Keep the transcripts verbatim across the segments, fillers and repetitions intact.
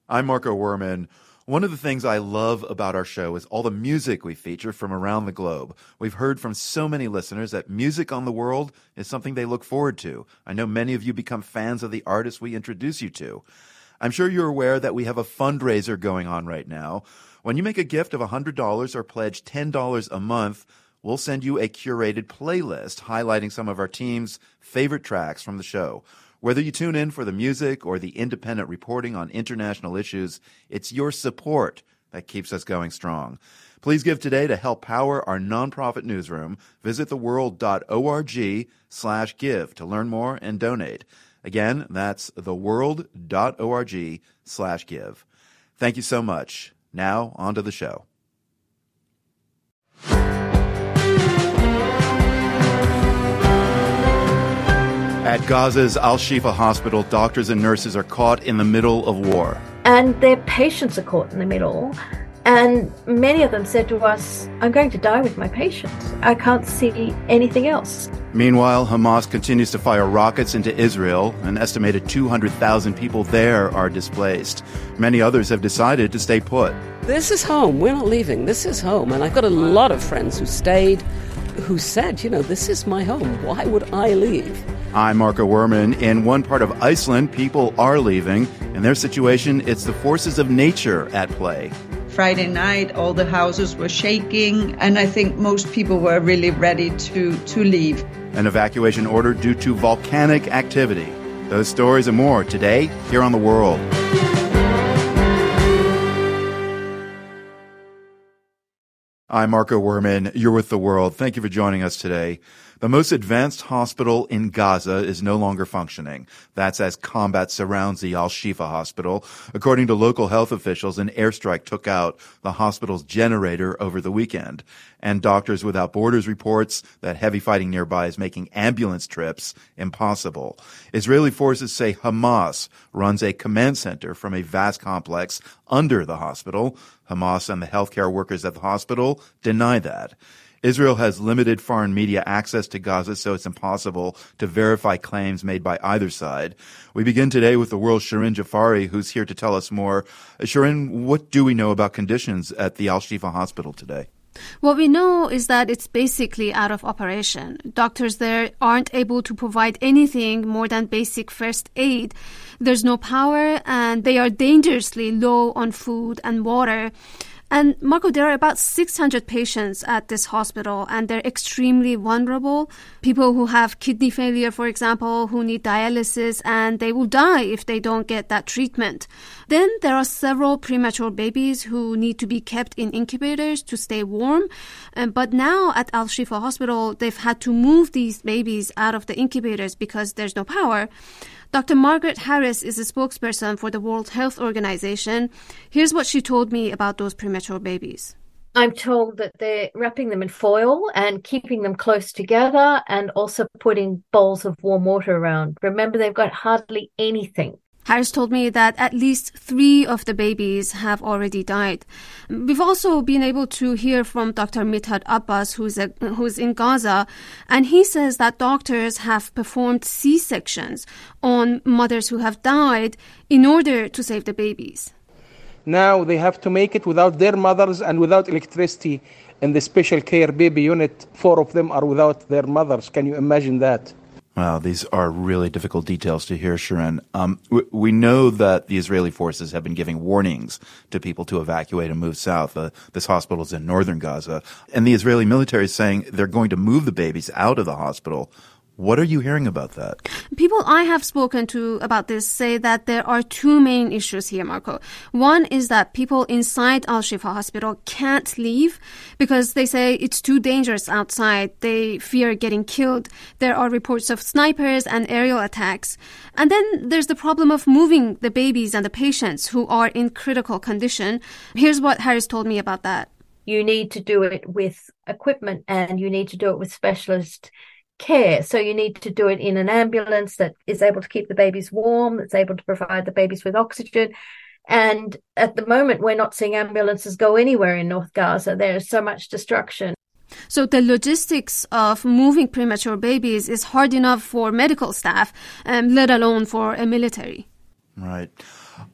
I'm Marco Werman. One of the things I love about our show is all the music we feature from around the globe. We've heard from so many listeners that music on the world is something they look forward to. I know many of you become fans of the artists we introduce you to. I'm sure you're aware that we have a fundraiser going on right now. When you make a gift of one hundred dollars or pledge ten dollars a month, we'll send you a curated playlist highlighting some of our team's favorite tracks from the show. Whether you tune in for the music or the independent reporting on international issues, it's your support that keeps us going strong. Please give today to help power our nonprofit newsroom. Visit theworld.org slash give to learn more and donate. Again, that's theworld.org slash give. Thank you so much. Now, on to the show. At Gaza's Al-Shifa hospital, doctors and nurses are caught in the middle of war. And their patients are caught in the middle. And many of them said to us, I'm going to die with my patients. I can't see anything else. Meanwhile, Hamas continues to fire rockets into Israel. An estimated two hundred thousand people there are displaced. Many others have decided to stay put. This is home. We're not leaving. This is home. And I've got a lot of friends who stayed, who said, you know, this is my home. Why would I leave? I'm Marco Werman. In one part of Iceland, people are leaving. In their situation, it's the forces of nature at play. Friday night, all the houses were shaking, and I think most people were really ready to, to leave. An evacuation order due to volcanic activity. Those stories and more today here on The World. I'm Marco Werman. You're with The World. Thank you for joining us today. The most advanced hospital in Gaza is no longer functioning. That's as combat surrounds the Al-Shifa hospital. According to local health officials, an airstrike took out the hospital's generator over the weekend. And Doctors Without Borders reports that heavy fighting nearby is making ambulance trips impossible. Israeli forces say Hamas runs a command center from a vast complex under the hospital. Hamas and the healthcare workers at the hospital deny that. Israel has limited foreign media access to Gaza, so it's impossible to verify claims made by either side. We begin today with The World's Shirin Jafari, who's here to tell us more. Shirin, what do we know about conditions at the Al-Shifa hospital today? What we know is that it's basically out of operation. Doctors there aren't able to provide anything more than basic first aid. There's no power, and they are dangerously low on food and water. And Marco, there are about six hundred patients at this hospital, and they're extremely vulnerable. People who have kidney failure, for example, who need dialysis, and they will die if they don't get that treatment. Then there are several premature babies who need to be kept in incubators to stay warm. Um, but now at Al-Shifa hospital, they've had to move these babies out of the incubators because there's no power. Doctor Margaret Harris is a spokesperson for the World Health Organization. Here's what she told me about those premature babies. I'm told that they're wrapping them in foil and keeping them close together and also putting bowls of warm water around. Remember, they've got hardly anything. Harris told me that at least three of the babies have already died. We've also been able to hear from Doctor Mithat Abbas, who's, a, who's in Gaza, and he says that doctors have performed C-sections on mothers who have died in order to save the babies. Now they have to make it without their mothers and without electricity in the special care baby unit. Four of them are without their mothers. Can you imagine that? Wow, these are really difficult details to hear, Shirin. Um, we, we know that the Israeli forces have been giving warnings to people to evacuate and move south. Uh, this hospital is in northern Gaza. And the Israeli military is saying they're going to move the babies out of the hospital. What are you hearing about that? People I have spoken to about this say that there are two main issues here, Marco. One is that people inside Al-Shifa hospital can't leave because they say it's too dangerous outside. They fear getting killed. There are reports of snipers and aerial attacks. And then there's the problem of moving the babies and the patients who are in critical condition. Here's what Harris told me about that. You need to do it with equipment and you need to do it with specialist care. So you need to do it in an ambulance that is able to keep the babies warm, that's able to provide the babies with oxygen. And at the moment, we're not seeing ambulances go anywhere in North Gaza. There is so much destruction. So the logistics of moving premature babies is hard enough for medical staff, um, let alone for a military. Right.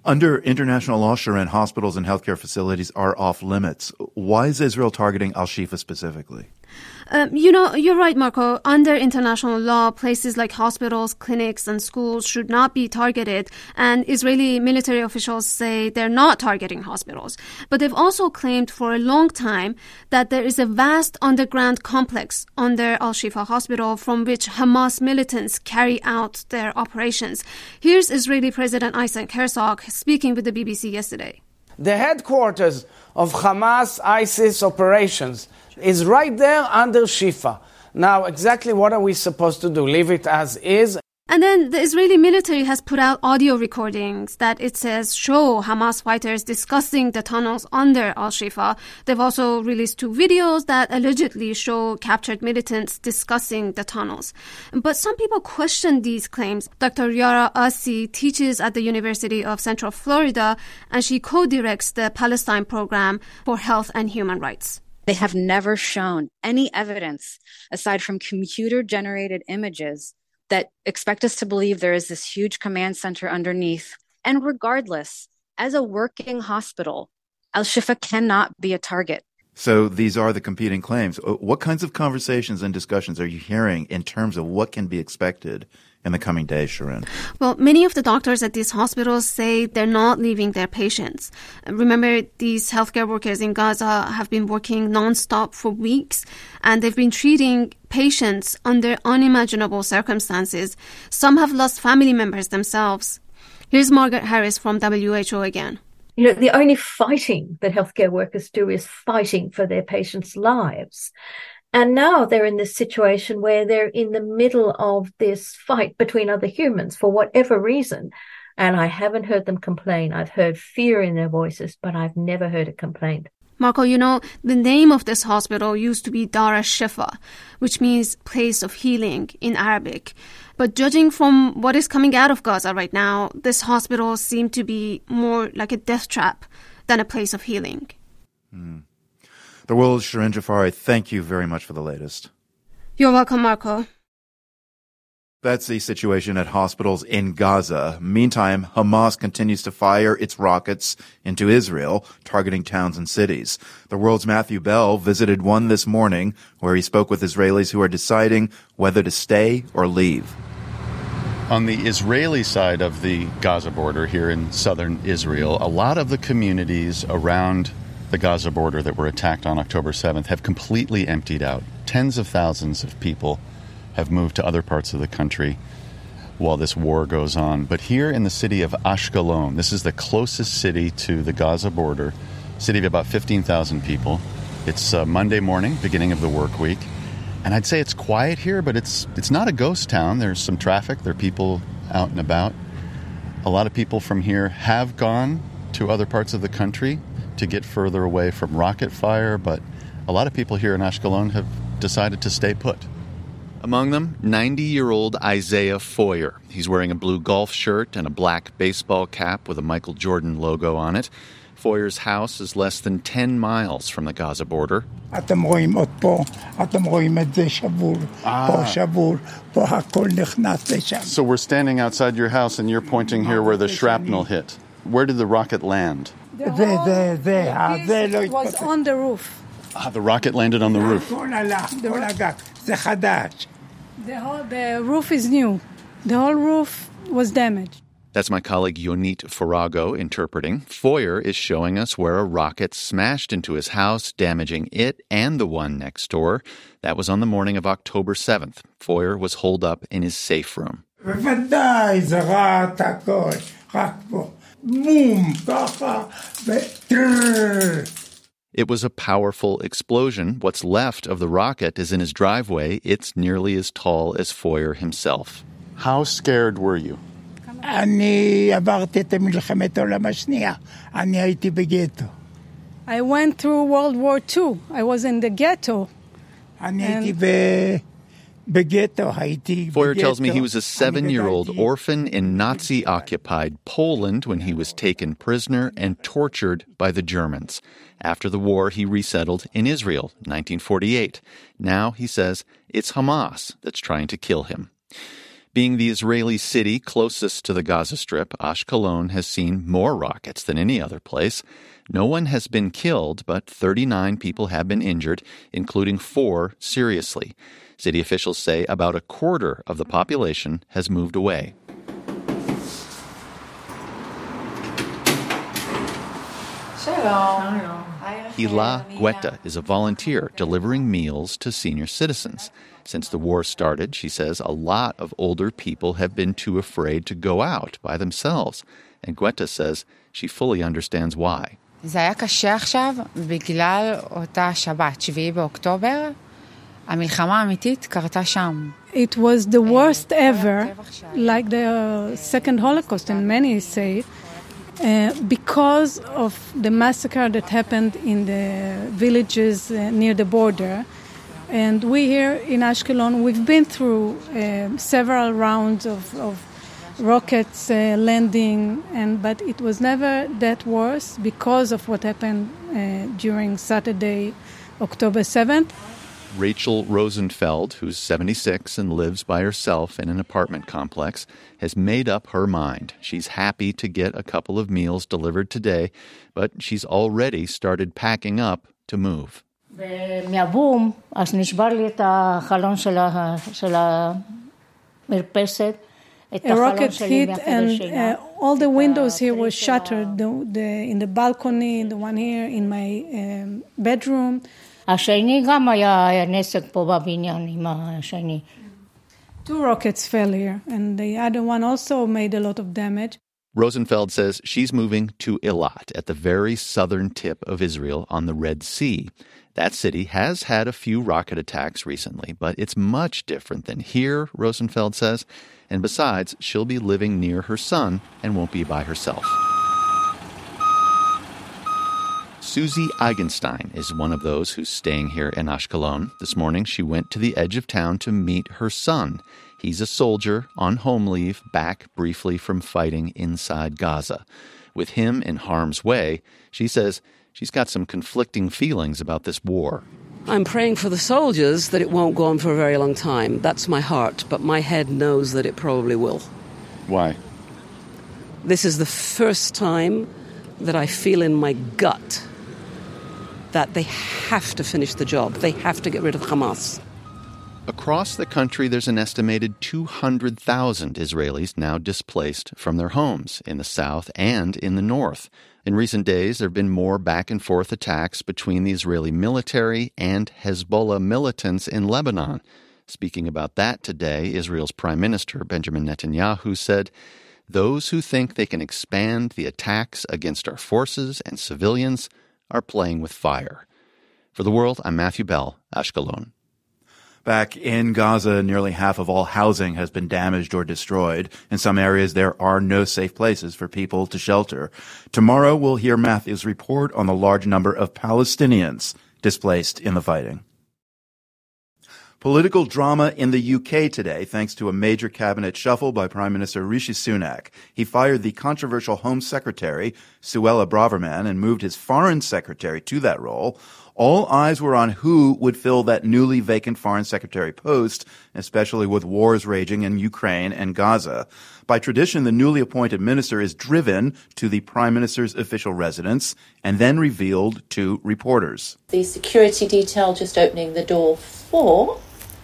Under international law, Sharon, hospitals and healthcare facilities are off limits. Why is Israel targeting Al-Shifa specifically? Um, you know, you're right, Marco. Under international law, places like hospitals, clinics, and schools should not be targeted. And Israeli military officials say they're not targeting hospitals. But they've also claimed for a long time that there is a vast underground complex under Al-Shifa hospital from which Hamas militants carry out their operations. Here's Israeli President Isaac Herzog speaking with the B B C yesterday. The headquarters of Hamas ISIS operations is right there under Shifa. Now, exactly what are we supposed to do? Leave it as is? And then the Israeli military has put out audio recordings that it says show Hamas fighters discussing the tunnels under Al-Shifa. They've also released two videos that allegedly show captured militants discussing the tunnels. But some people question these claims. Doctor Yara Asi teaches at the University of Central Florida, and she co-directs the Palestine Program for Health and Human Rights. They have never shown any evidence, aside from computer-generated images, that expect us to believe there is this huge command center underneath. And regardless, as a working hospital, Al-Shifa cannot be a target. So these are the competing claims. What kinds of conversations and discussions are you hearing in terms of what can be expected in the coming days, Sharon? Well, many of the doctors at these hospitals say they're not leaving their patients. Remember, these healthcare workers in Gaza have been working nonstop for weeks, and they've been treating patients under unimaginable circumstances. Some have lost family members themselves. Here's Margaret Harris from W H O again. You know, the only fighting that healthcare workers do is fighting for their patients' lives. And now they're in this situation where they're in the middle of this fight between other humans for whatever reason. And I haven't heard them complain. I've heard fear in their voices, but I've never heard a complaint. Marco, you know, the name of this hospital used to be Dar Shifa, which means place of healing in Arabic. But judging from what is coming out of Gaza right now, this hospital seemed to be more like a death trap than a place of healing. Mm. The world's Shirin Jafari, thank you very much for the latest. You're welcome, Marco. That's the situation at hospitals in Gaza. Meantime, Hamas continues to fire its rockets into Israel, targeting towns and cities. The world's Matthew Bell visited one this morning, where he spoke with Israelis who are deciding whether to stay or leave. On the Israeli side of the Gaza border here in southern Israel, a lot of the communities around the Gaza border that were attacked on October seventh have completely emptied out. Tens of thousands of people have moved to other parts of the country while this war goes on. But here in the city of Ashkelon, this is the closest city to the Gaza border, city of about fifteen thousand people. It's uh, Monday morning, beginning of the work week. And I'd say it's quiet here, but it's it's not a ghost town. There's some traffic. There are people out and about. A lot of people from here have gone to other parts of the country to get further away from rocket fire, but a lot of people here in Ashkelon have decided to stay put. Among them, ninety-year-old Isaiah Foyer. He's wearing a blue golf shirt and a black baseball cap with a Michael Jordan logo on it. Foyer's house is less than ten miles from the Gaza border. Ah. So we're standing outside your house and you're pointing here where the shrapnel hit. Where did the rocket land? The whole there, there, there, was on the roof. Ah, the rocket landed on the roof. The whole the roof is new. The whole roof was damaged. That's my colleague Yonit Farago interpreting. Foyer is showing us where a rocket smashed into his house, damaging it and the one next door. That was on the morning of October seventh. Foyer was holed up in his safe room. It was a powerful explosion. What's left of the rocket is in his driveway. It's nearly as tall as Foyer himself. How scared were you? אני עברתי את מלחמת העולם השנייה. אני הייתי בגטו. I went through World War Two. I was in the ghetto. אני הייתי ב... Foyer tells me he was a seven-year-old orphan in Nazi-occupied Poland when he was taken prisoner and tortured by the Germans. After the war, he resettled in Israel in nineteen forty-eight. Now, he says, it's Hamas that's trying to kill him. Being the Israeli city closest to the Gaza Strip, Ashkelon has seen more rockets than any other place. No one has been killed, but thirty-nine people have been injured, including four seriously. City officials say about a quarter of the population has moved away. Hila Guetta is a volunteer delivering meals to senior citizens. Since the war started, she says a lot of older people have been too afraid to go out by themselves. And Guetta says she fully understands why. זה היה קשה עכשיו בגלל אותה שבת, שבעה באוקטובר. המלחמה האמיתית קרתה שם. It was the worst ever, like the second Holocaust, and many say, uh, because of the massacre that happened in the villages uh, near the border. And we here in Ashkelon, we've been through uh, several rounds of, of rockets uh, landing, and but it was never that worse because of what happened uh, during Saturday, October seventh. Rachel Rosenfeld, who's seventy-six and lives by herself in an apartment complex, has made up her mind. She's happy to get a couple of meals delivered today, but she's already started packing up to move. מהבום, אז נשבר לי את החלון של המרפסת. A rocket hit and uh, all the windows here were shattered. The, the, in the balcony, the one here in my um, bedroom. השני גם היה נסק פה בבניין עם השני. Two rockets fell here, and the other one also made a lot of damage. Rosenfeld says she's moving to Eilat at the very southern tip of Israel on the Red Sea. That city has had a few rocket attacks recently, but it's much different than here, Rosenfeld says. And besides, she'll be living near her son and won't be by herself. Susie Eigenstein is one of those who's staying here in Ashkelon. This morning, she went to the edge of town to meet her son. He's a soldier on home leave, back briefly from fighting inside Gaza. With him in harm's way, she says she's got some conflicting feelings about this war. I'm praying for the soldiers that it won't go on for a very long time. That's my heart, but my head knows that it probably will. Why? This is the first time that I feel in my gut that they have to finish the job. They have to get rid of Hamas. Across the country, there's an estimated two hundred thousand Israelis now displaced from their homes in the south and in the north. In recent days, there have been more back-and-forth attacks between the Israeli military and Hezbollah militants in Lebanon. Speaking about that today, Israel's Prime Minister Benjamin Netanyahu said, "Those who think they can expand the attacks against our forces and civilians are playing with fire." For The World, I'm Matthew Bell, Ashkelon. Back in Gaza, nearly half of all housing has been damaged or destroyed. In some areas, there are no safe places for people to shelter. Tomorrow, we'll hear Matthew's report on the large number of Palestinians displaced in the fighting. Political drama in the U K today, thanks to a major cabinet shuffle by Prime Minister Rishi Sunak. He fired the controversial Home Secretary, Suella Braverman, and moved his Foreign Secretary to that role. All eyes were on who would fill that newly vacant Foreign Secretary post, especially with wars raging in Ukraine and Gaza. By tradition, the newly appointed minister is driven to the Prime Minister's official residence and then revealed to reporters. The security detail just opening the door for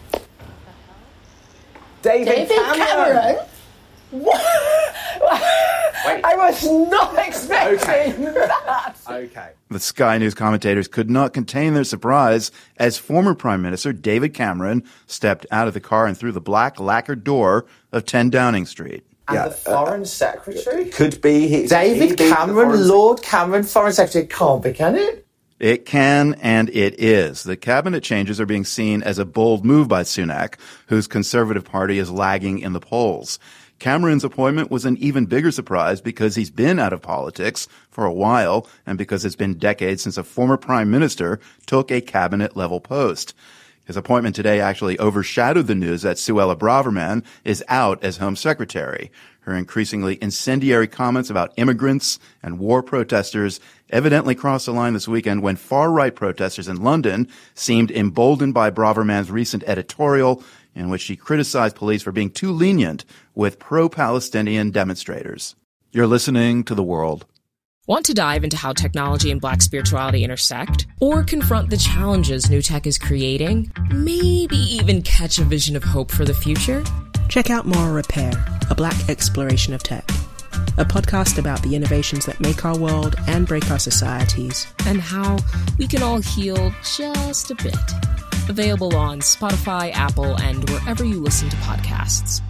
David, David Cameron. Cameron. What? Wait. I was not expecting okay. that. Okay. The Sky News commentators could not contain their surprise as former Prime Minister David Cameron stepped out of the car and through the black lacquered door of ten Downing Street. And yeah, the Foreign uh, Secretary? Could be his, David Cameron, Lord Cameron, Foreign Secretary. It can't be, can it? It can, and it is. The cabinet changes are being seen as a bold move by Sunak, whose Conservative Party is lagging in the polls. Cameron's appointment was an even bigger surprise because he's been out of politics for a while and because it's been decades since a former prime minister took a cabinet-level post. His appointment today actually overshadowed the news that Suella Braverman is out as Home Secretary. Her increasingly incendiary comments about immigrants and war protesters evidently crossed the line this weekend when far-right protesters in London seemed emboldened by Braverman's recent editorial in which she criticized police for being too lenient with pro-Palestinian demonstrators. You're listening to The World. Want to dive into how technology and Black spirituality intersect? Or confront the challenges new tech is creating? Maybe even catch a vision of hope for the future? Check out Moral Repair, a Black exploration of tech. A podcast about the innovations that make our world and break our societies. And how we can all heal just a bit. Available on Spotify, Apple, and wherever you listen to podcasts.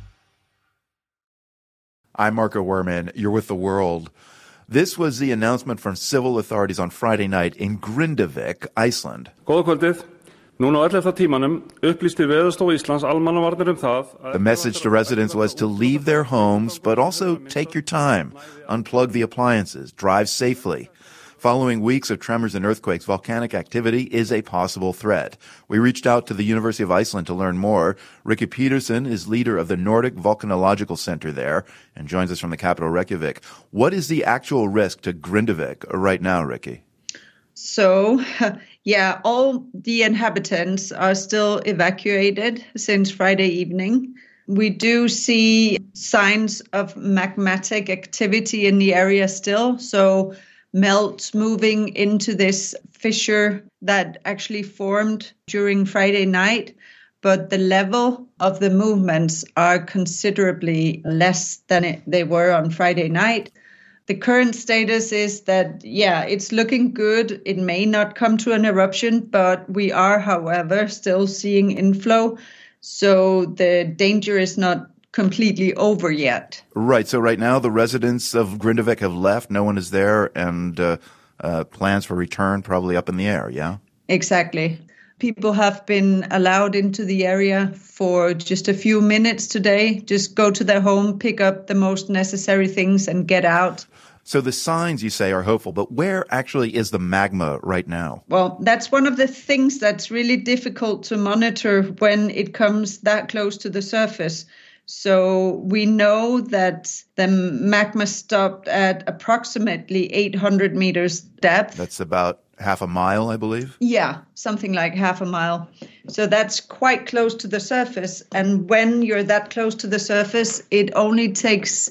I'm Marco Werman. You're with The World. This was the announcement from civil authorities on Friday night in Grindavik, Iceland. Góða kvöldið. Núna á ellefta tímanum upplýsti Veðurstofa Íslands almannavarnir um það. The message to residents was to leave their homes, but also take your time, unplug the appliances, drive safely. Following weeks of tremors and earthquakes, volcanic activity is a possible threat. We reached out to the University of Iceland to learn more. Ricky Peterson is leader of the Nordic Volcanological Center there and joins us from the capital, Reykjavik. What is the actual risk to Grindavik right now, Ricky? So, yeah, all the inhabitants are still evacuated since Friday evening. We do see signs of magmatic activity in the area still. So melt moving into this fissure that actually formed during Friday night. But the level of the movements are considerably less than it, they were on Friday night. The current status is that, yeah, it's looking good. It may not come to an eruption, but we are, however, still seeing inflow. So the danger is not completely over yet. Right. So right now the residents of Grindavik have left. No one is there, and uh, uh, plans for return probably up in the air, yeah? Exactly. People have been allowed into the area for just a few minutes today. Just go to their home, pick up the most necessary things, and get out. So the signs, you say, are hopeful, but where actually is the magma right now? Well, that's one of the things that's really difficult to monitor when it comes that close to the surface. So we know that the magma stopped at approximately eight hundred meters depth. That's about half a mile, I believe? Yeah, something like half a mile. So that's quite close to the surface. And when you're that close to the surface, it only takes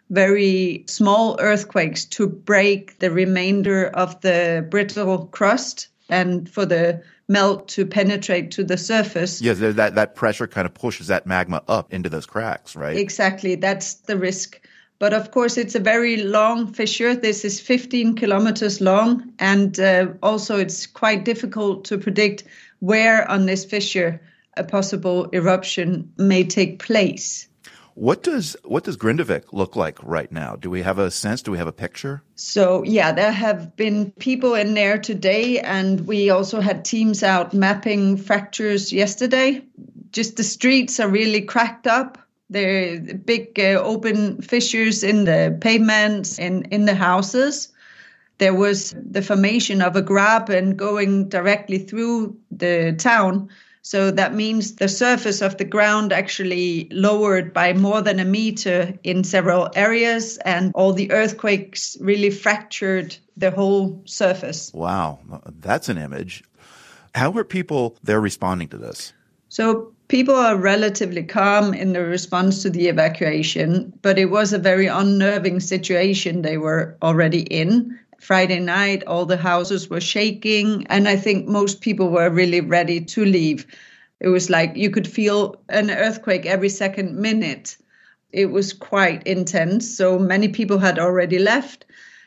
very small earthquakes to break the remainder of the brittle crust and for the melt to penetrate to the surface. Yes, that, that pressure kind of pushes that magma up into those cracks, right? Exactly. That's the risk. But of course, it's a very long fissure. This is fifteen kilometers long. And uh, also, it's quite difficult to predict where on this fissure a possible eruption may take place. What does what does Grindavik look like right now? Do we have a sense? Do we have a picture? So, yeah, there have been people in there today, and we also had teams out mapping fractures yesterday. Just the streets are really cracked up. There are big uh, open fissures in the pavements and in the houses. There was the formation of a graben going directly through the town. So that means the surface of the ground actually lowered by more than a meter in several areas, and all the earthquakes really fractured the whole surface. Wow, that's an image. How are people there responding to this? So people are relatively calm in the response to the evacuation, but it was a very unnerving situation they were already in. Friday night, all the houses were shaking, and I think most people were really ready to leave. It was like you could feel an earthquake every second minute. It was quite intense, so many people had already left,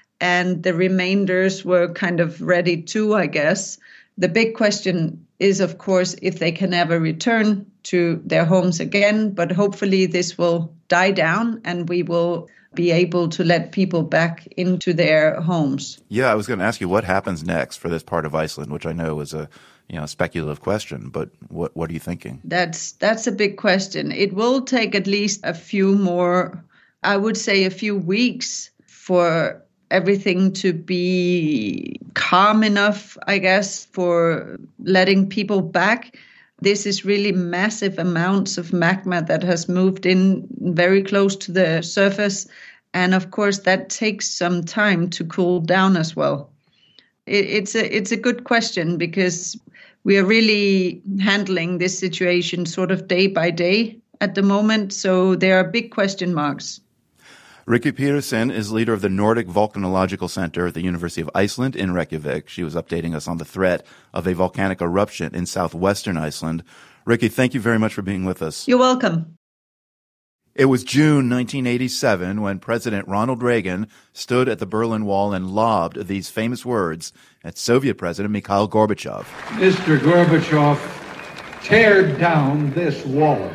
and the remainders were kind of ready too, I guess. The big question is, of course, if they can ever return to their homes again, but hopefully this will die down and we will be able to let people back into their homes. Yeah, I was going to ask you what happens next for this part of Iceland, which I know is a you know speculative question, but what what are you thinking? That's that's a big question. It will take at least a few more, I would say a few weeks for everything to be calm enough, I guess, for letting people back. This is really massive amounts of magma that has moved in very close to the surface. And of course, that takes some time to cool down as well. It, it's a it's a good question because we are really handling this situation sort of day by day at the moment. So there are big question marks. Rikke Petersen is leader of the Nordic Volcanological Center at the University of Iceland in Reykjavik. She was updating us on the threat of a volcanic eruption in southwestern Iceland. Rikke, thank you very much for being with us. You're welcome. It was June nineteen eighty-seven when President Ronald Reagan stood at the Berlin Wall and lobbed these famous words at Soviet President Mikhail Gorbachev. Mister Gorbachev, tear down this wall.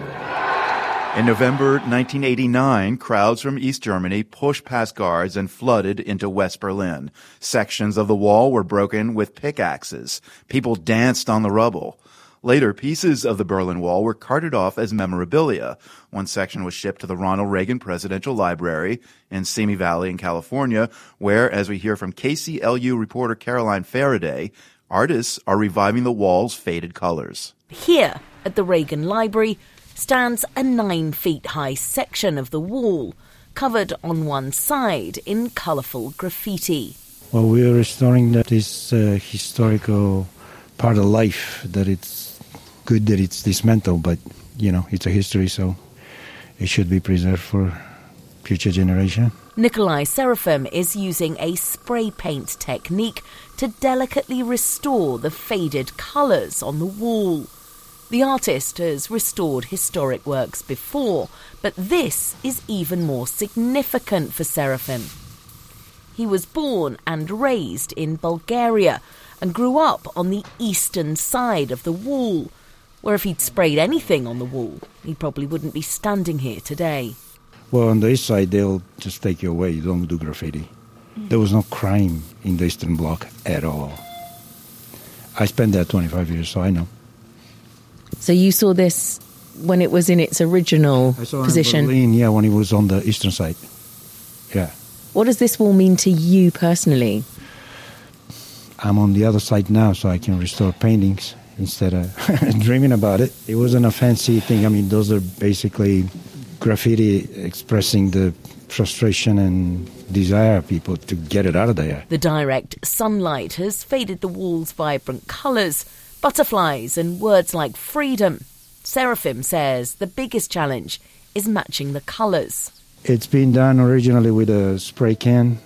In November nineteen eighty-nine, crowds from East Germany pushed past guards and flooded into West Berlin. Sections of the wall were broken with pickaxes. People danced on the rubble. Later, pieces of the Berlin Wall were carted off as memorabilia. One section was shipped to the Ronald Reagan Presidential Library in Simi Valley in California, where, as we hear from K C L U reporter Caroline Faraday, artists are reviving the wall's faded colors. Here, at the Reagan Library, stands a nine feet high section of the wall, covered on one side in colourful graffiti. Well, we are restoring that this uh, historical part of life, that it's good that it's dismantled, but, you know, it's a history, so it should be preserved for future generation. Nikolai Serafim is using a spray paint technique to delicately restore the faded colours on the wall. The artist has restored historic works before, but this is even more significant for Serafim. He was born and raised in Bulgaria and grew up on the eastern side of the wall, where if he'd sprayed anything on the wall, he probably wouldn't be standing here today. Well, on the east side, they'll just take you away. You don't do graffiti. Mm. There was no crime in the Eastern Bloc at all. I spent there twenty-five years, so I know. So you saw this when it was in its original I saw position? In Berlin, yeah, when it was on the eastern side. Yeah. What does this wall mean to you personally? I'm on the other side now, so I can restore paintings instead of dreaming about it. It wasn't a fancy thing. I mean, those are basically graffiti expressing the frustration and desire of people to get it out of there. The direct sunlight has faded the wall's vibrant colours, butterflies and words like freedom. Serafim says the biggest challenge is matching the colours. It's been done originally with a spray can,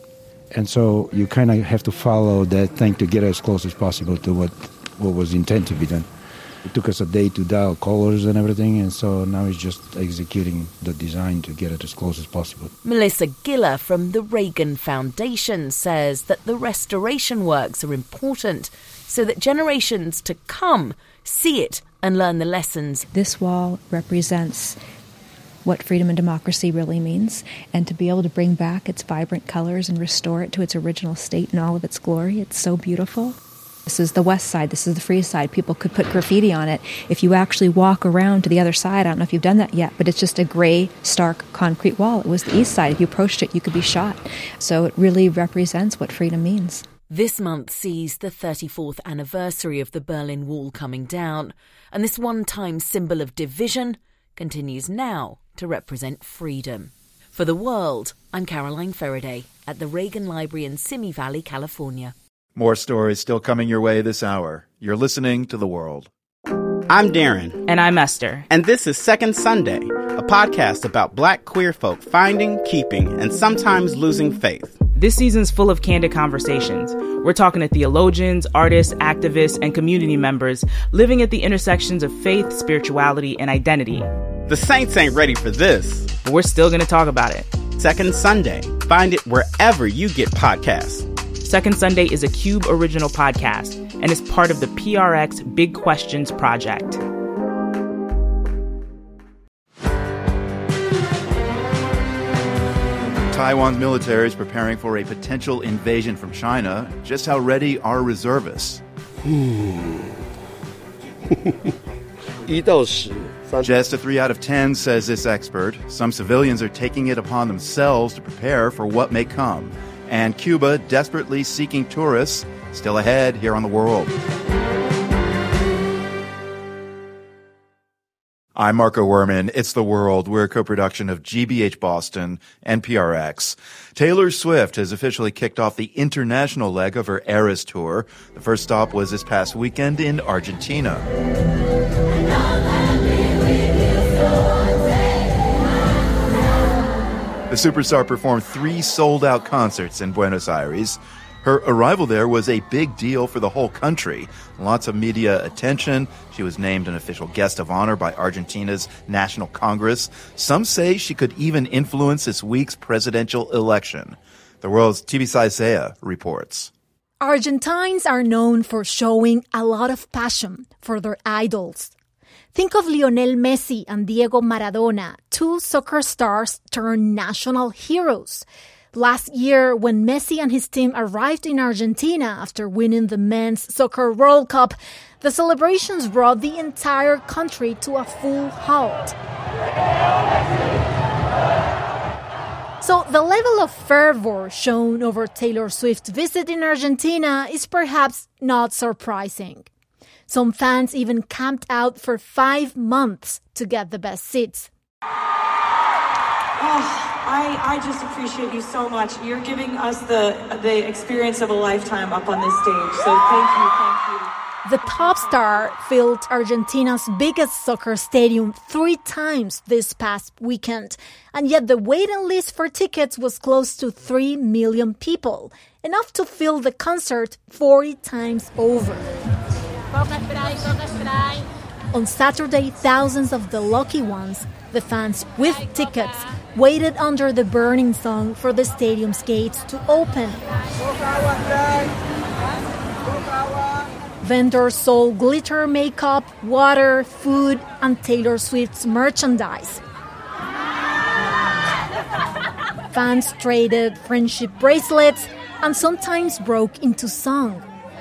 and so you kind of have to follow that thing to get as close as possible to what, what was intended to be done. It took us a day to dial colors and everything, and so now it's just executing the design to get it as close as possible. Melissa Giller from the Reagan Foundation says that the restoration works are important so that generations to come see it and learn the lessons. This wall represents what freedom and democracy really means, and to be able to bring back its vibrant colors and restore it to its original state in all of its glory. It's so beautiful. This is the west side. This is the free side. People could put graffiti on it. If you actually walk around to the other side, I don't know if you've done that yet, but it's just a gray, stark concrete wall. It was the east side. If you approached it, you could be shot. So it really represents what freedom means. This month sees the thirty-fourth anniversary of the Berlin Wall coming down, and this one-time symbol of division continues now to represent freedom. For The World, I'm Caroline Faraday at the Reagan Library in Simi Valley, California. More stories still coming your way this hour. You're listening to The World. I'm Darren. And I'm Esther. And this is Second Sunday, a podcast about Black queer folk finding, keeping, and sometimes losing faith. This season's full of candid conversations. We're talking to theologians, artists, activists, and community members living at the intersections of faith, spirituality, and identity. The Saints ain't ready for this, but we're still going to talk about it. Second Sunday. Find it wherever you get podcasts. Second Sunday is a Cube original podcast and is part of the P R X Big Questions project. Taiwan's military is preparing for a potential invasion from China. Just how ready are reservists? Just a three out of ten, says this expert. Some civilians are taking it upon themselves to prepare for what may come. And Cuba desperately seeking tourists. Still ahead here on The World. I'm Marco Werman. It's The World. We're a co-production of G B H Boston and P R X. Taylor Swift has officially kicked off the international leg of her Eras Tour. The first stop was this past weekend in Argentina. The superstar performed three sold-out concerts in Buenos Aires. Her arrival there was a big deal for the whole country. Lots of media attention. She was named an official guest of honor by Argentina's National Congress. Some say she could even influence this week's presidential election. The World's Tibisay Zea reports. Argentines are known for showing a lot of passion for their idols. Think of Lionel Messi and Diego Maradona, two soccer stars turned national heroes. Last year, when Messi and his team arrived in Argentina after winning the Men's Soccer World Cup, the celebrations brought the entire country to a full halt. So the level of fervor shown over Taylor Swift's visit in Argentina is perhaps not surprising. Some fans even camped out for five months to get the best seats. Oh. I, I just appreciate you so much. You're giving us the the experience of a lifetime up on this stage. So thank you, thank you. The pop star filled Argentina's biggest soccer stadium three times this past weekend. And yet the waiting list for tickets was close to three million people, enough to fill the concert forty times over. On Saturday, thousands of the lucky ones, the fans with tickets, waited under the burning sun for the stadium's gates to open. Vendors sold glitter makeup, water, food, and Taylor Swift's merchandise. Fans traded friendship bracelets and sometimes broke into song.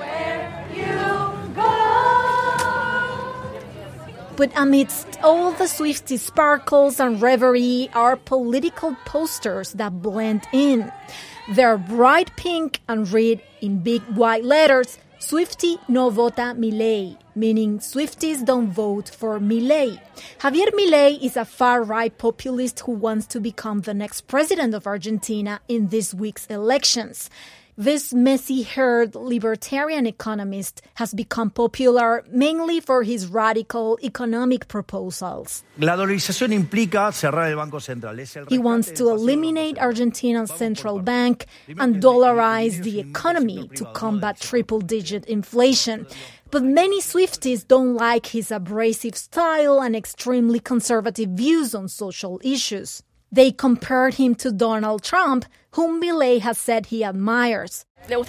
But amidst all the Swiftie sparkles and revelry are political posters that blend in. They're bright pink and read in big white letters, Swiftie no vota Milei, meaning Swifties don't vote for Milei. Javier Milei is a far-right populist who wants to become the next president of Argentina in this week's elections. This messy-haired libertarian economist has become popular mainly for his radical economic proposals. He wants to eliminate Argentina's central bank and dollarize the economy to combat triple-digit inflation. But many Swifties don't like his abrasive style and extremely conservative views on social issues. They compared him to Donald Trump, whom Milei has said he admires.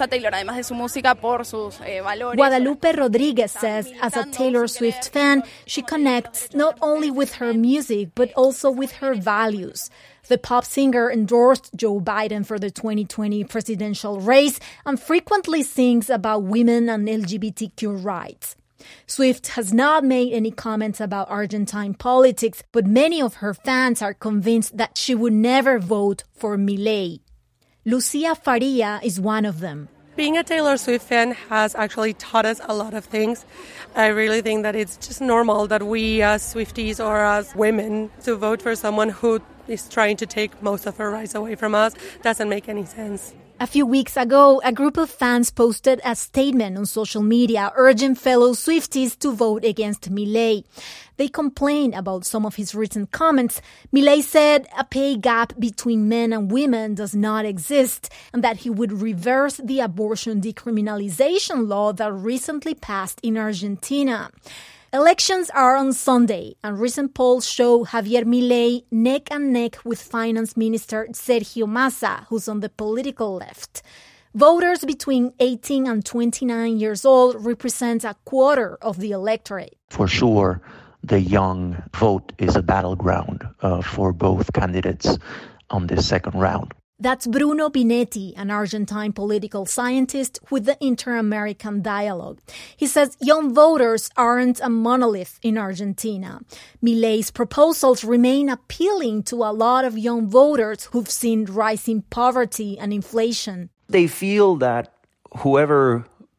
Guadalupe Rodriguez says, as a Taylor Swift fan, she connects not only with her music, but also with her values. The pop singer endorsed Joe Biden for the twenty twenty presidential race and frequently sings about women and L G B T Q rights. Swift has not made any comments about Argentine politics, but many of her fans are convinced that she would never vote for Milei. Lucia Faria is one of them. Being a Taylor Swift fan has actually taught us a lot of things. I really think that it's just normal that we as Swifties or as women to vote for someone who is trying to take most of her rights away from us doesn't make any sense. A few weeks ago, a group of fans posted a statement on social media urging fellow Swifties to vote against Milei. They complained about some of his recent comments. Milei said a pay gap between men and women does not exist and that he would reverse the abortion decriminalization law that recently passed in Argentina. Elections are on Sunday, and recent polls show Javier Milei neck and neck with Finance Minister Sergio Massa, who's on the political left. Voters between eighteen and twenty-nine years old represent a quarter of the electorate. For sure, the young vote is a battleground uh, for both candidates on this second round. That's Bruno Binetti, an Argentine political scientist with the Inter-American Dialogue. He says young voters aren't a monolith in Argentina. Milei's proposals remain appealing to a lot of young voters who've seen rising poverty and inflation. They feel that whoever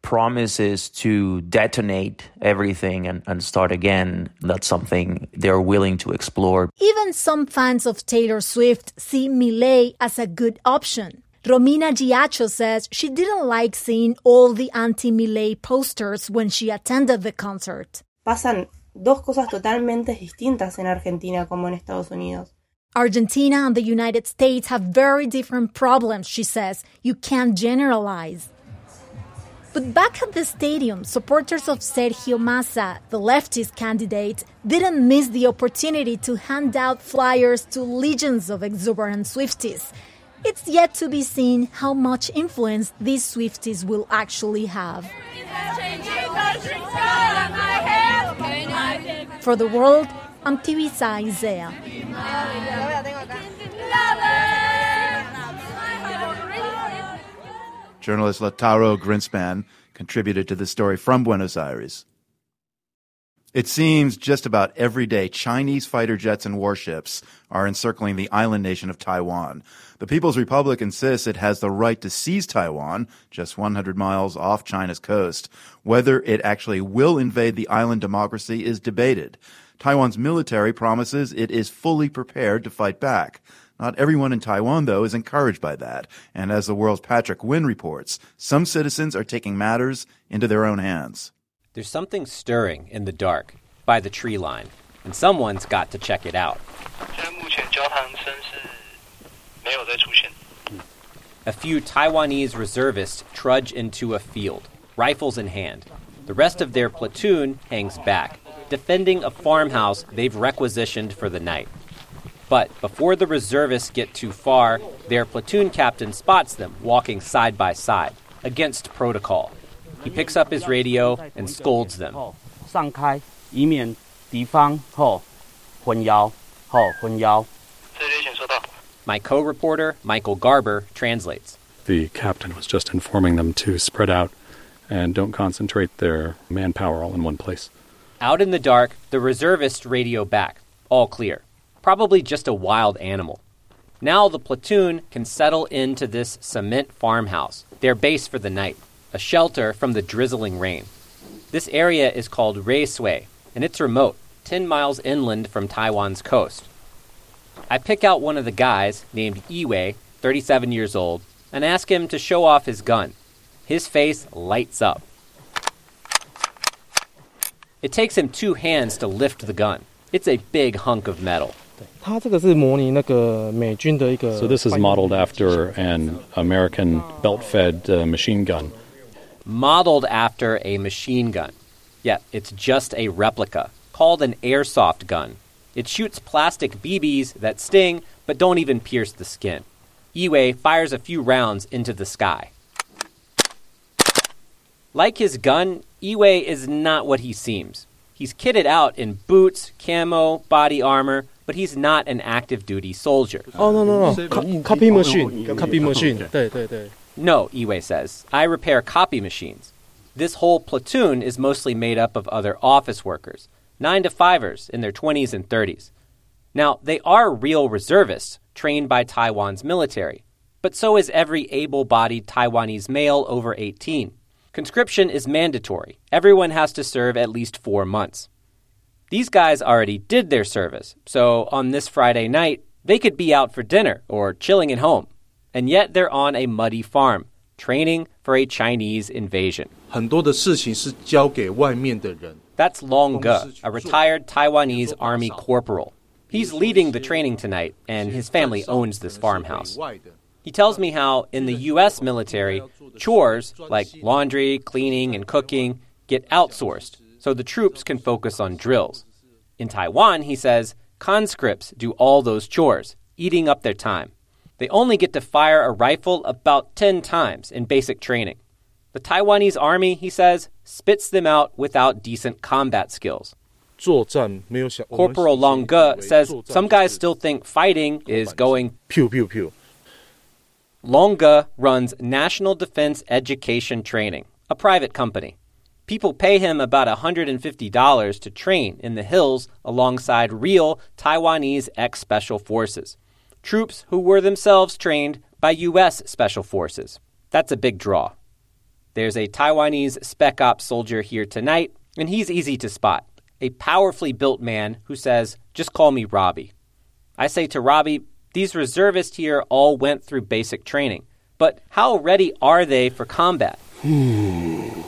promises to detonate everything and, and start again, that's something they're willing to explore. Even some fans of Taylor Swift see Milei as a good option. Romina Giacho says she didn't like seeing all the anti-Milei posters when she attended the concert. Pasan dos cosas totalmente distintas en Argentina como en Estados Unidos. Argentina and the United States have very different problems, she says. You can't generalize. But back at the stadium, supporters of Sergio Massa, the leftist candidate, didn't miss the opportunity to hand out flyers to legions of exuberant Swifties. It's yet to be seen how much influence these Swifties will actually have. For The World, I'm Teresa Isaiah. Journalist Lautaro Greenspan contributed to this story from Buenos Aires. It seems just about every day Chinese fighter jets and warships are encircling the island nation of Taiwan. The People's Republic insists it has the right to seize Taiwan, just one hundred miles off China's coast. Whether it actually will invade the island democracy is debated. Taiwan's military promises it is fully prepared to fight back. Not everyone in Taiwan, though, is encouraged by that. And as The World's Patrick Wynn reports, some citizens are taking matters into their own hands. There's something stirring in the dark by the tree line, and someone's got to check it out. A few Taiwanese reservists trudge into a field, rifles in hand. The rest of their platoon hangs back, defending a farmhouse they've requisitioned for the night. But before the reservists get too far, their platoon captain spots them walking side by side, against protocol. He picks up his radio and scolds them. My co-reporter, Michael Garber, translates. The captain was just informing them to spread out and don't concentrate their manpower all in one place. Out in the dark, the reservists radio back. All clear. Probably just a wild animal. Now the platoon can settle into this cement farmhouse, their base for the night, a shelter from the drizzling rain. This area is called Reisui, and it's remote, ten miles inland from Taiwan's coast. I pick out one of the guys, named Yiwei, thirty-seven years old, and ask him to show off his gun. His face lights up. It takes him two hands to lift the gun. It's a big hunk of metal. So this is modeled after an American belt-fed uh, machine gun. Modeled after a machine gun. Yeah, it's just a replica, called an airsoft gun. It shoots plastic B Bs that sting, but don't even pierce the skin. Yiwei fires a few rounds into the sky. Like his gun, Yiwei is not what he seems. He's kitted out in boots, camo, body armor, but he's not an active-duty soldier. Oh, no, no, no. Co- copy machine. Copy machine. No, Yiwei says. I repair copy machines. This whole platoon is mostly made up of other office workers, nine-to-fivers in their twenties and thirties. Now, they are real reservists trained by Taiwan's military, but so is every able-bodied Taiwanese male over eighteen. Conscription is mandatory. Everyone has to serve at least four months. These guys already did their service, so on this Friday night, they could be out for dinner or chilling at home. And yet they're on a muddy farm, training for a Chinese invasion. That's Long Ge, a retired Taiwanese army corporal. He's leading the training tonight, and his family owns this farmhouse. He tells me how, in the U S military, chores like laundry, cleaning, and cooking get outsourced, so the troops can focus on drills. In Taiwan, he says, conscripts do all those chores, eating up their time. They only get to fire a rifle about ten times in basic training. The Taiwanese army, he says, spits them out without decent combat skills. Corporal Long Ge says some guys still think fighting is going pew pew pew. Long Ge runs National Defense Education Training, a private company. People pay him about one hundred fifty dollars to train in the hills alongside real Taiwanese ex-special forces, troops who were themselves trained by U S Special Forces. That's a big draw. There's a Taiwanese Spec Ops soldier here tonight, and he's easy to spot. A powerfully built man who says, just call me Robbie. I say to Robbie, these reservists here all went through basic training. But how ready are they for combat? one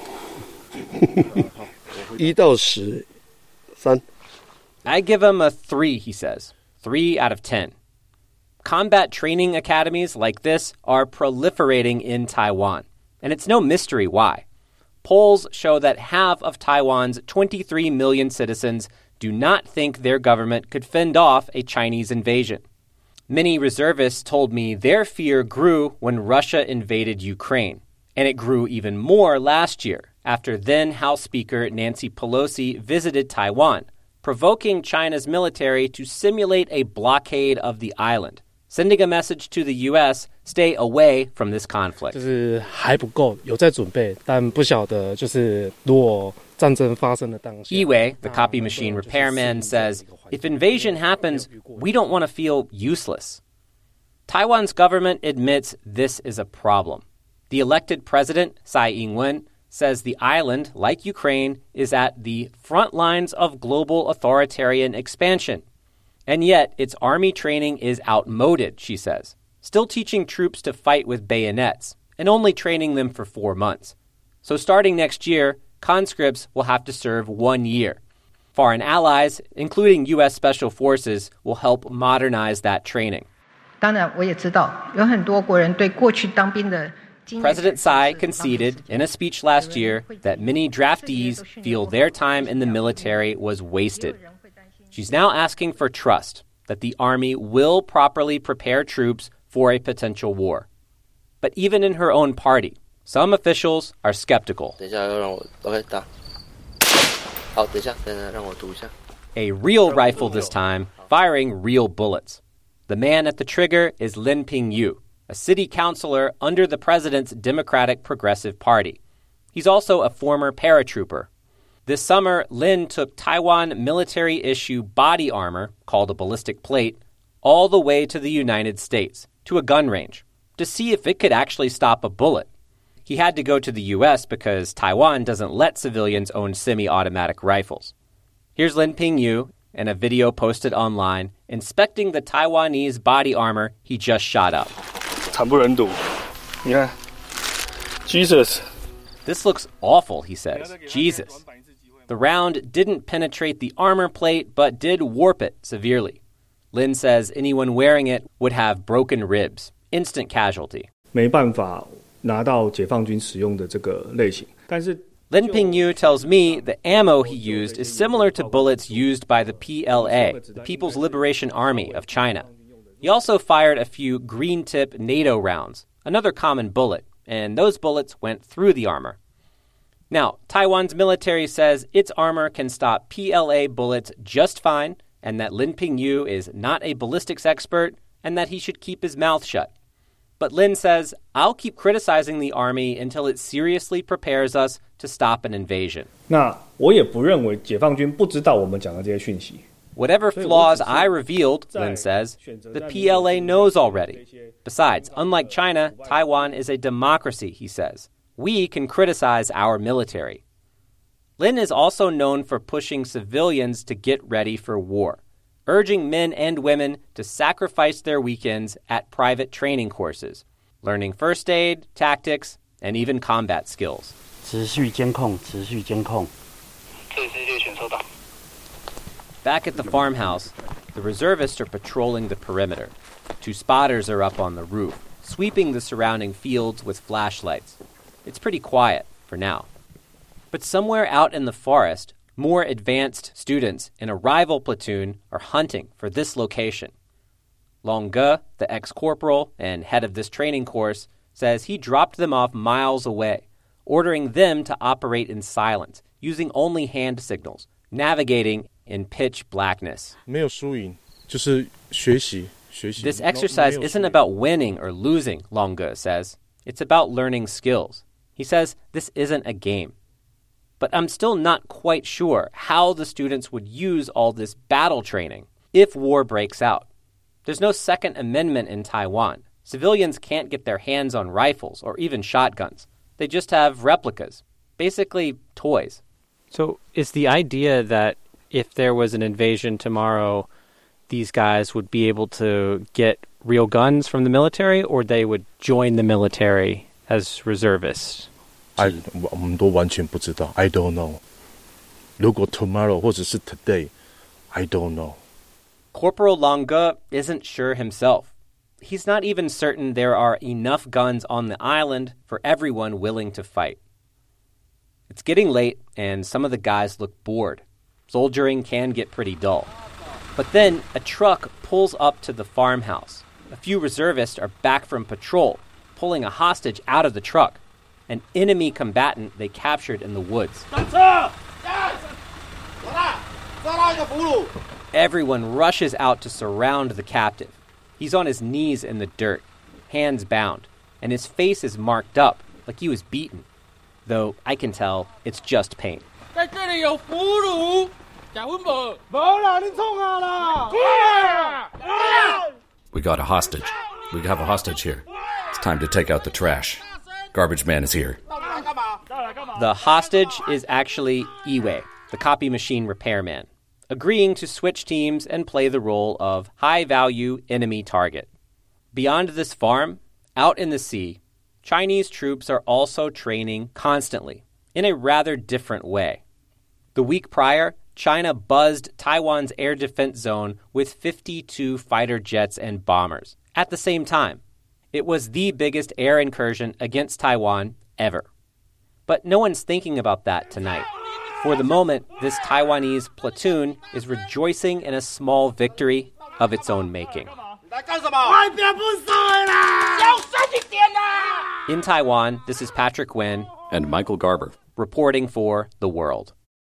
到十, 三. I give him a three, he says. Three out of ten. Combat training academies like this are proliferating in Taiwan. And it's no mystery why. Polls show that half of Taiwan's twenty-three million citizens do not think their government could fend off a Chinese invasion. Many reservists told me their fear grew when Russia invaded Ukraine. And it grew even more last year after then House Speaker Nancy Pelosi visited Taiwan, provoking China's military to simulate a blockade of the island, sending a message to the U S, stay away from this conflict. 就是还不够，有在准备，但不晓得就是如果战争发生的当下。 Iwei, the copy machine repairman, says, if invasion happens, we don't want to feel useless. Taiwan's government admits this is a problem. The elected president, Tsai Ing-wen, says the island, like Ukraine, is at the front lines of global authoritarian expansion. And yet, its army training is outmoded, she says, still teaching troops to fight with bayonets and only training them for four months. So starting next year, conscripts will have to serve one year. Foreign allies, including U S Special Forces, will help modernize that training. 当然，我也知道有很多国人对过去当兵的 President Tsai conceded in a speech last year that many draftees feel their time in the military was wasted. She's now asking for trust that the army will properly prepare troops for a potential war. But even in her own party, some officials are skeptical. A real rifle this time, firing real bullets. The man at the trigger is Lin Ping-yu, a city councilor under the president's Democratic Progressive Party. He's also a former paratrooper. This summer, Lin took Taiwan military-issue body armor, called a ballistic plate, all the way to the United States, to a gun range, to see if it could actually stop a bullet. He had to go to the U S because Taiwan doesn't let civilians own semi-automatic rifles. Here's Lin Ping-yu in a video posted online inspecting the Taiwanese body armor he just shot up. Jesus. This looks awful, he says. Jesus. The round didn't penetrate the armor plate, but did warp it severely. Lin says anyone wearing it would have broken ribs. Instant casualty. 没办法拿到解放军使用的这个类型，但是 Lin Ping-yu tells me the ammo he used is similar to bullets used by the P L A, the People's Liberation Army of China. He also fired a few green-tip NATO rounds, another common bullet, and those bullets went through the armor. Now, Taiwan's military says its armor can stop P L A bullets just fine, and that Lin Ping-yu is not a ballistics expert, and that he should keep his mouth shut. But Lin says, I'll keep criticizing the army until it seriously prepares us to stop an invasion. 那我也不认为解放军不知道我们讲的这些讯息。 Whatever flaws I revealed, Lin says, the P L A knows already. Besides, unlike China, Taiwan is a democracy, he says. We can criticize our military. Lin is also known for pushing civilians to get ready for war, urging men and women to sacrifice their weekends at private training courses, learning first aid, tactics, and even combat skills. 持续监控，持续监控。 Back at the farmhouse, the reservists are patrolling the perimeter. Two spotters are up on the roof, sweeping the surrounding fields with flashlights. It's pretty quiet for now. But somewhere out in the forest, more advanced students in a rival platoon are hunting for this location. Long Ge, the ex-corporal and head of this training course, says he dropped them off miles away, ordering them to operate in silence, using only hand signals, navigating in pitch blackness. 没有输赢，就是学习，学习。 This exercise isn't about winning or losing, Long Ge says. It's about learning skills. He says this isn't a game. But I'm still not quite sure how the students would use all this battle training if war breaks out. There's no Second Amendment in Taiwan. Civilians can't get their hands on rifles or even shotguns. They just have replicas, basically toys. So is the idea that if there was an invasion tomorrow, these guys would be able to get real guns from the military, or they would join the military as reservists? I, 我们都完全不知道. I don't know. 如果 tomorrow 或者是 today, I don't know. Corporal Long Ge isn't sure himself. He's not even certain there are enough guns on the island for everyone willing to fight. It's getting late, and some of the guys look bored. Soldiering can get pretty dull. But then a truck pulls up to the farmhouse. A few reservists are back from patrol, pulling a hostage out of the truck, an enemy combatant they captured in the woods. Everyone rushes out to surround the captive. He's on his knees in the dirt, hands bound, and his face is marked up like he was beaten. Though I can tell it's just paint. We got a hostage. We have a hostage here. It's time to take out the trash. Garbage man is here. The hostage is actually Iway, the copy machine repairman, agreeing to switch teams and play the role of high-value enemy target. Beyond this farm, out in the sea, Chinese troops are also training constantly, in a rather different way. The week prior, China buzzed Taiwan's air defense zone with fifty-two fighter jets and bombers at the same time. It was the biggest air incursion against Taiwan ever. But no one's thinking about that tonight. For the moment, this Taiwanese platoon is rejoicing in a small victory of its own making. In Taiwan, this is Patrick Nguyen and Michael Garber reporting for The World.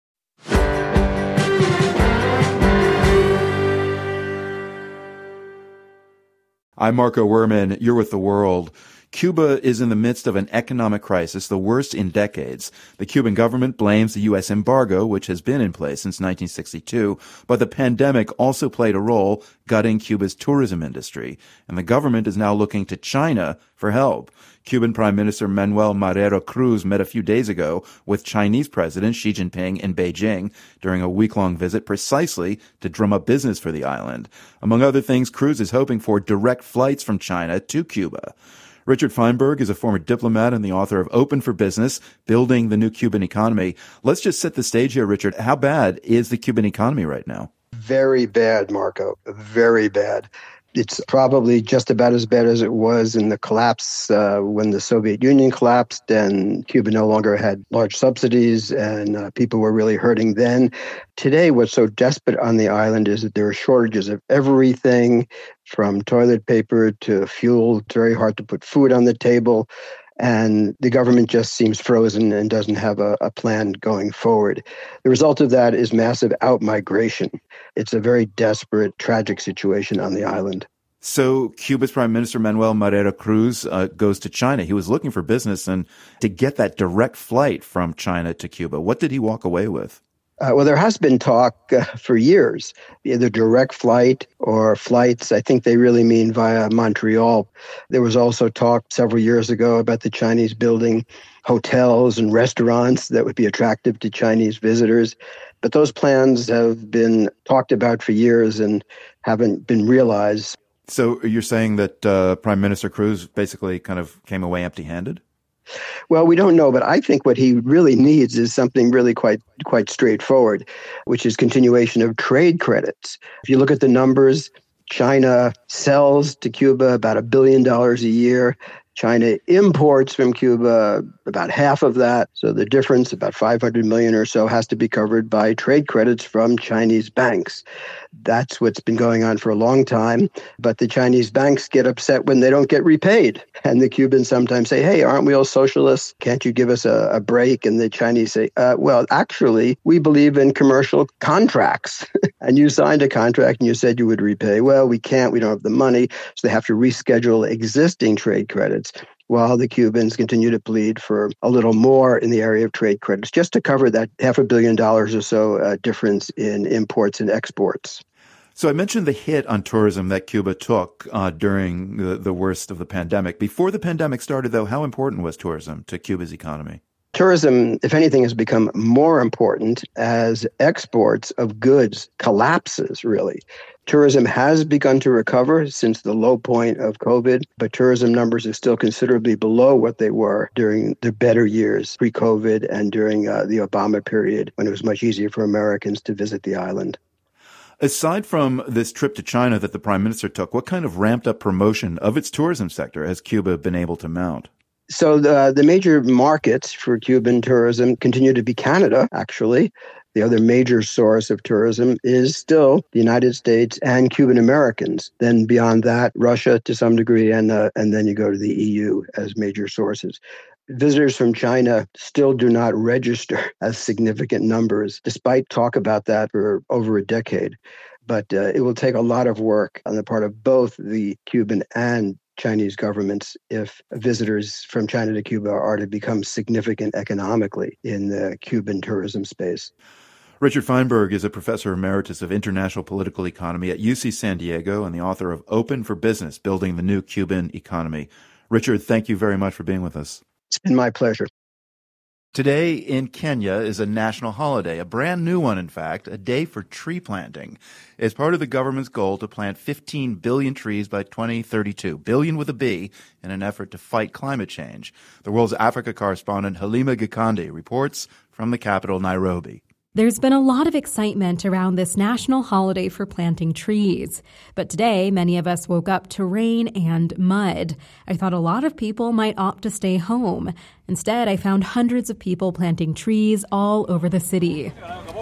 I'm Marco Werman. You're with The World. Cuba is in the midst of an economic crisis, the worst in decades. The Cuban government blames the U S embargo, which has been in place since nineteen sixty-two, but the pandemic also played a role gutting Cuba's tourism industry, and the government is now looking to China for help. Cuban Prime Minister Manuel Marrero Cruz met a few days ago with Chinese President Xi Jinping in Beijing during a week-long visit precisely to drum up business for the island. Among other things, Cruz is hoping for direct flights from China to Cuba. Richard Feinberg is a former diplomat and the author of Open for Business, Building the New Cuban Economy. Let's just set the stage here, Richard. How bad is the Cuban economy right now? Very bad, Marco. Very bad. It's probably just about as bad as it was in the collapse uh, when the Soviet Union collapsed and Cuba no longer had large subsidies and uh, people were really hurting then. Today, what's so desperate on the island is that there are shortages of everything from toilet paper to fuel. It's very hard to put food on the table. And the government just seems frozen and doesn't have a, a plan going forward. The result of that is massive outmigration. It's a very desperate, tragic situation on the island. So Cuba's Prime Minister Manuel Marrero Cruz uh, goes to China. He was looking for business and to get that direct flight from China to Cuba. What did he walk away with? Uh, well, there has been talk uh, for years, either direct flight or flights. I think they really mean via Montreal. There was also talk several years ago about the Chinese building hotels and restaurants that would be attractive to Chinese visitors. But those plans have been talked about for years and haven't been realized. So you're saying that uh, Prime Minister Cruz basically kind of came away empty-handed? Well, we don't know, but I think what he really needs is something really quite quite straightforward, which is continuation of trade credits. If you look at the numbers, China sells to Cuba about a billion dollars a year. China imports from Cuba about half of that. So the difference, about five hundred million or so, has to be covered by trade credits from Chinese banks. That's what's been going on for a long time. But the Chinese banks get upset when they don't get repaid. And the Cubans sometimes say, hey, aren't we all socialists? Can't you give us a, a break? And the Chinese say, uh, well, actually, we believe in commercial contracts. And you signed a contract and you said you would repay. Well, we can't. We don't have the money. So they have to reschedule existing trade credits, while the Cubans continue to plead for a little more in the area of trade credits, just to cover that half a billion dollars or so uh, difference in imports and exports. So I mentioned the hit on tourism that Cuba took uh, during the, the worst of the pandemic. Before the pandemic started, though, how important was tourism to Cuba's economy? Tourism, if anything, has become more important as exports of goods collapses, really. Tourism has begun to recover since the low point of COVID, but tourism numbers are still considerably below what they were during the better years pre-COVID and during uh, the Obama period, when it was much easier for Americans to visit the island. Aside from this trip to China that the Prime Minister took, what kind of ramped-up promotion of its tourism sector has Cuba been able to mount? So the, the major markets for Cuban tourism continue to be Canada, actually. The other major source of tourism is still the United States and Cuban Americans. Then beyond that, Russia to some degree, and uh, and then you go to the E U as major sources. Visitors from China still do not register as significant numbers, despite talk about that for over a decade. But uh, it will take a lot of work on the part of both the Cuban and Chinese governments if visitors from China to Cuba are to become significant economically in the Cuban tourism space. Richard Feinberg is a professor emeritus of international political economy at U C San Diego and the author of Open for Business, Building the New Cuban Economy. Richard, thank you very much for being with us. It's been my pleasure. Today in Kenya is a national holiday, a brand new one, in fact, a day for tree planting. It's part of the government's goal to plant fifteen billion trees by twenty thirty-two, billion with a B, in an effort to fight climate change. The World's Africa correspondent Halima Gikandi reports from the capital, Nairobi. There's been a lot of excitement around this national holiday for planting trees. But today, many of us woke up to rain and mud. I thought a lot of people might opt to stay home. Instead, I found hundreds of people planting trees all over the city.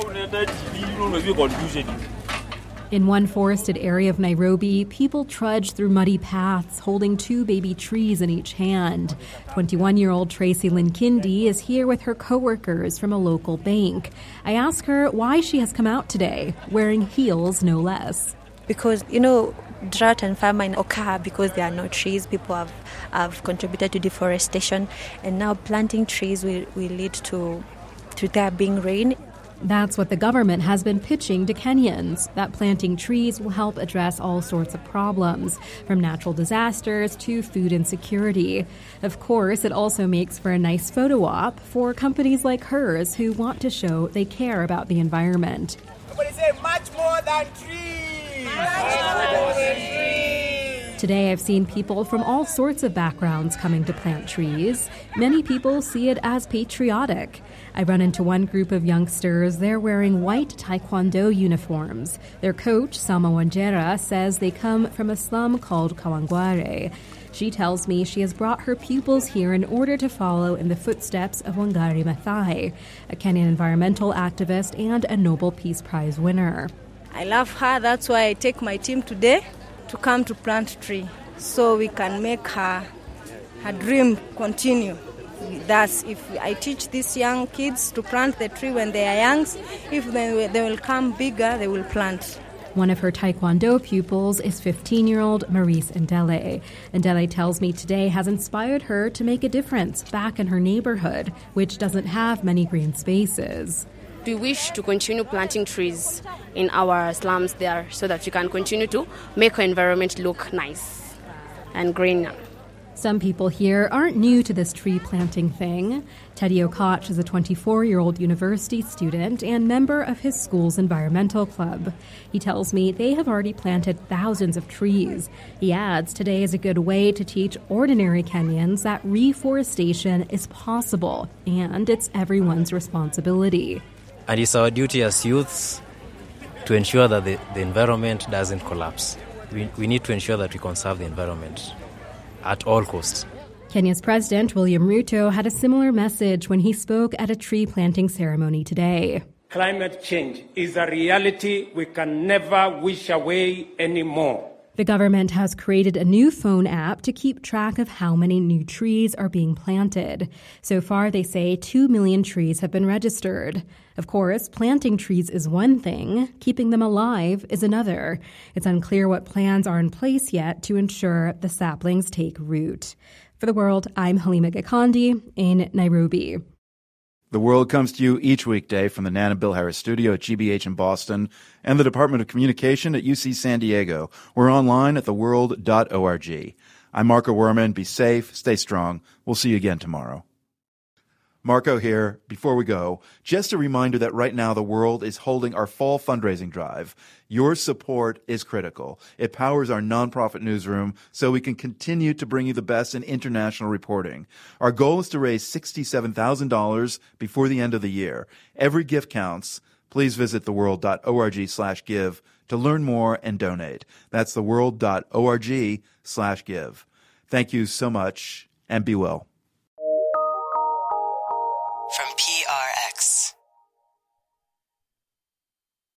In one forested area of Nairobi, people trudge through muddy paths holding two baby trees in each hand. twenty-one-year-old Tracy Lynn Kindi is here with her coworkers from a local bank. I ask her why she has come out today, wearing heels no less. Because, you know, drought and famine occur because there are no trees. People have, have contributed to deforestation, and now planting trees will, will lead to, to there being rain. That's what the government has been pitching to Kenyans, that planting trees will help address all sorts of problems, from natural disasters to food insecurity. Of course, it also makes for a nice photo op for companies like hers who want to show they care about the environment. Somebody say, much more than trees! Much more than trees! Today, I've seen people from all sorts of backgrounds coming to plant trees. Many people see it as patriotic. I run into one group of youngsters. They're wearing white taekwondo uniforms. Their coach, Salma Wanjera, says they come from a slum called Kawangware. She tells me she has brought her pupils here in order to follow in the footsteps of Wangari Maathai, a Kenyan environmental activist and a Nobel Peace Prize winner. I love her. That's why I take my team today to come to plant a tree so we can make her, her dream continue. Thus, if I teach these young kids to plant the tree when they are young, if they, they will come bigger, they will plant. One of her taekwondo pupils is fifteen-year-old Maurice Ndele. Ndele tells me today has inspired her to make a difference back in her neighborhood, which doesn't have many green spaces. We wish to continue planting trees in our slums there so that we can continue to make our environment look nice and green. Some people here aren't new to this tree planting thing. Teddy Okach is a twenty-four-year-old university student and member of his school's environmental club. He tells me they have already planted thousands of trees. He adds today is a good way to teach ordinary Kenyans that reforestation is possible and it's everyone's responsibility. And it's our duty as youths to ensure that the, the environment doesn't collapse. We, we need to ensure that we conserve the environment at all costs. Kenya's President William Ruto had a similar message when he spoke at a tree planting ceremony today. Climate change is a reality we can never wish away anymore. The government has created a new phone app to keep track of how many new trees are being planted. So far, they say two million trees have been registered. Of course, planting trees is one thing, keeping them alive is another. It's unclear what plans are in place yet to ensure the saplings take root. For The World, I'm Halima Gikandi in Nairobi. The World comes to you each weekday from the Nan and Bill Harris studio at G B H in Boston and the Department of Communication at U C San Diego. We're online at the world dot org. I'm Marco Werman. Be safe, stay strong. We'll see you again tomorrow. Marco here. Before we go, just a reminder that right now the World is holding our fall fundraising drive. Your support is critical. It powers our nonprofit newsroom so we can continue to bring you the best in international reporting. Our goal is to raise sixty-seven thousand dollars before the end of the year. Every gift counts. Please visit the world dot org slash give to learn more and donate. That's the world dot org slash give. Thank you so much, and be well. From P R X.